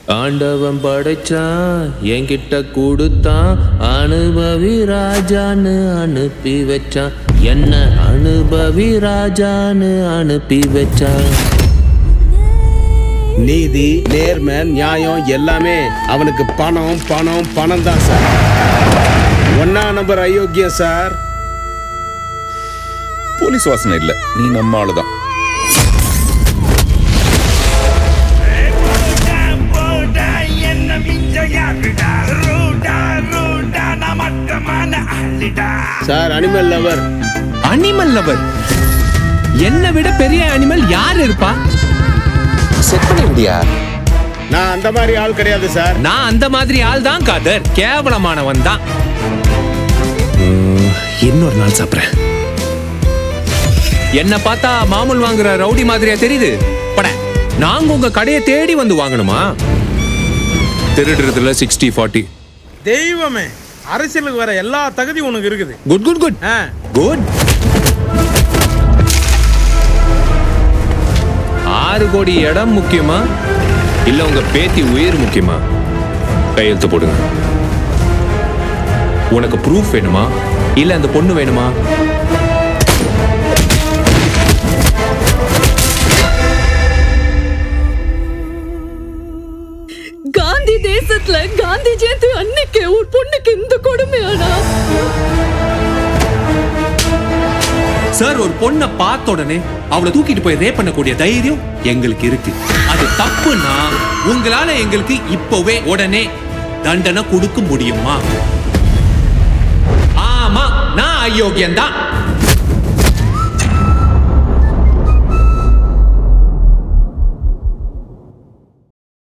ஆண்டவன் படைச்சான் என்கிட்ட கொடுத்தான், அனுபவி ராஜான்னு அனுப்பி வச்சான், என்ன அனுபவி ராஜான்னு அனுப்பி வச்சான். நீதி, நேர்மை, நியாயம் எல்லாமே அவனுக்கு பணம் பணம் பணம் தான் சார். 1ஆம் நம்பர் அயோக்கியம் சார். போலீஸ் வாசனை இல்ல, நீ நம்ம ஆளுதான். Sir animal lover. Animal lover? என்னை விட பெரிய அனிமல் யார் இருப்பா? செட் பண்ணி விடியா? நான் அந்த மாதிரி ஆள் கிடையாது சார். நான் அந்த மாதிரி ஆள் தான் காதர், கேவலமானவன் தான். இன்னொரு நாள் சாப்பிடுறேன். என்ன பார்த்தா மாமூல் வாங்குற ரவுடி மாதிரியா தெரியுது? பட நாங்க உங்க கடையை தேடி வந்து வாங்கணுமா? திருடுறதுல 60-40. தெய்வமே, அரசியலுக்கு வர எல்லா தகுதியும் உனக்கு இருக்குது. Good good good good. 6 கோடி இடம் முக்கியமா இல்ல உங்க பேத்தி உயிர் முக்கியமா? கையெழுத்து போடுங்க. உனக்கு ப்ரூஃப் வேணுமா இல்ல அந்த பொண்ணு வேணுமா? காந்தி தேசத்துல காந்தி ஜெயந்தி அன்னைக்கு ஒரு பொண்ணுக்கு இந்த கொடுமையானா? சார், ஒரு பொண்ணை பார்த்த உடனே அவளை தூக்கிட்டு போய் ரேப் பண்ணக்கூடிய தைரியம் எங்களுக்கு இருக்கு. அது தப்புனா உங்களால எங்களுக்கு இப்பவே உடனே தண்டனை கொடுக்க முடியுமா? ஆமா, நான் அயோக்கியன் தான்.